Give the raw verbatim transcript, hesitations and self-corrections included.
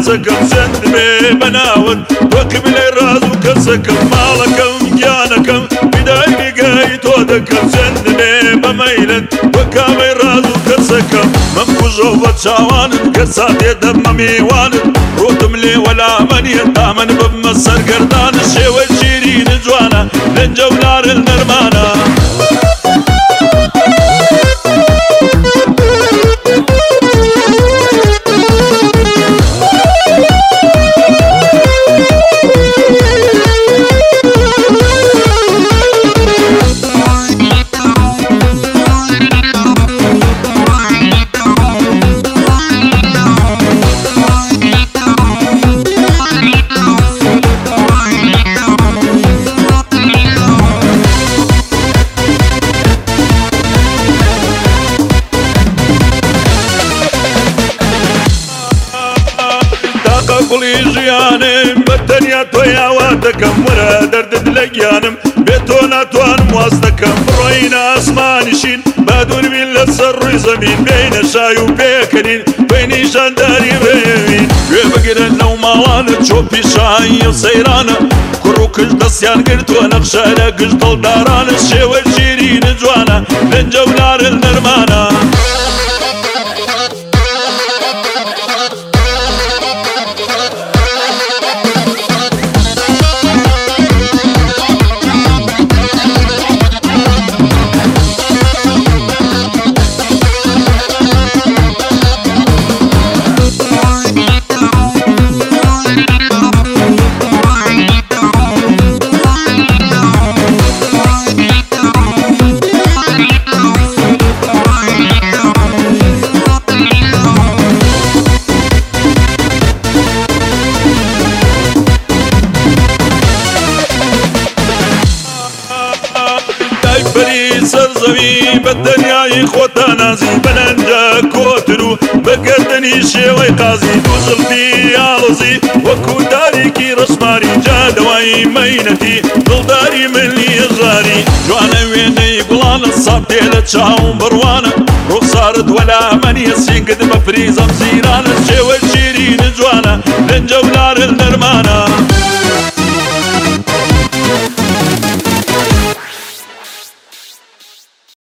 کەسەکەم چەند بێ بەناون وەکم لێ ڕاز و کەسەکەم ماڵەکەم گیانەکەم بیدای نیگای تۆ دەکەم چەند بێ بەمەیلت وەکامەی ڕاز و کەسەکەم من کوژۆ بە چاوانت کەسا تێدەم مەمیوانت ڕۆتم لێ وەلامەنیە تا من ببمە سەرگەردانت شێوە شیرین جوانە لەنجە و نارن نەرمانە گوڵی ژیانم بە تەنیا تۆی ئاوا دەکەم وەرە دەردت لە گیانم بێ تۆ ناتوانم واز دەکەم بڕۆینە ئاسمانیشین با دووربین لەسەر ڕووی زەمین بینە شای و پێکەنین بۆی نیشانداری ڕێوین گوێ بگرن لەو ماڵانت چۆپی شاهی و سەیرانە کوڕ و کش دەستیان گرتووە نەخشە لە گشت دڵدارانە شێوە شیرینە جوانە لەنجە و نارن نەرمانە سەرزەوی بە دەریای خۆتە نازی بەلەنجە کۆتر و بەگەردەنی شێوەی قازی دووزڵتی ئاڵۆزی وەکو دارێکی ڕسماری جادەوای مەینەتی دڵداری ملی ژاری جوانە وێنەی گوڵانە ساڵ تێ لە چاوم بڕوانە ڕوخسارت وەلامەنیە سینگت بە فریزەم زیرانە شێوە شیرینە جوانە لەنجە و نارن